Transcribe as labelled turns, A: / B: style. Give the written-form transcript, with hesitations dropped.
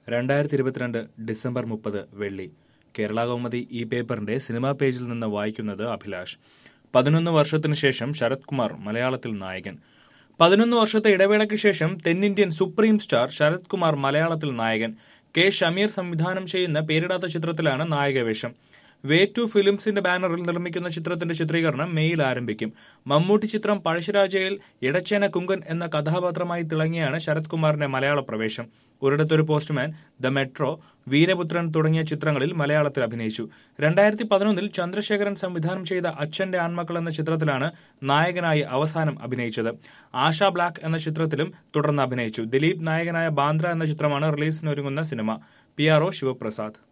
A: 2022 December 30 വെള്ളി. കേരള കൗമുദി ഈ പേപ്പറിന്റെ സിനിമാ പേജിൽ നിന്ന് വായിക്കുന്നത് അഭിലാഷ്. 11 വർഷത്തിനു ശേഷം ശരത് കുമാർ മലയാളത്തിൽ നായകൻ. 11 വർഷത്തെ ഇടവേളയ്ക്ക് ശേഷം തെന്നിന്ത്യൻ സുപ്രീം സ്റ്റാർ ശരത് കുമാർ മലയാളത്തിൽ നായകൻ. കെ ഷമീർ സംവിധാനം ചെയ്യുന്ന പേരിടാത്ത ചിത്രത്തിലാണ് നായകവേഷം. വേ ടു ഫിലിംസിന്റെ ബാനറിൽ നിർമ്മിക്കുന്ന ചിത്രത്തിന്റെ ചിത്രീകരണം മെയ്യിൽ ആരംഭിക്കും. മമ്മൂട്ടി ചിത്രം പഴശ്ശിരാജയിൽ ഇടച്ചേന കുങ്കൻ എന്ന കഥാപാത്രമായി തിളങ്ങിയാണ് ശരത് കുമാറിന്റെ മലയാള പ്രവേശം. Oridathoru postman, the Metro, Veeraputhran തുടങ്ങിയ ചിത്രങ്ങളിൽ മലയാളത്തിൽ അഭിനയിച്ചു. 2011 ചന്ദ്രശേഖരൻ സംവിധാനം ചെയ്ത അച്ഛന്റെ ആൺമക്കൾ എന്ന ചിത്രത്തിലാണ് നായകനായി അവസാനം അഭിനയിച്ചത്. ആശ ബ്ലാക്ക് എന്ന ചിത്രത്തിലും തുടർന്ന് അഭിനയിച്ചു. ദിലീപ് നായകനായ ബാന്ദ്ര എന്ന ചിത്രമാണ് റിലീസിനൊരുങ്ങുന്ന സിനിമ. PRO ശിവപ്രസാദ്.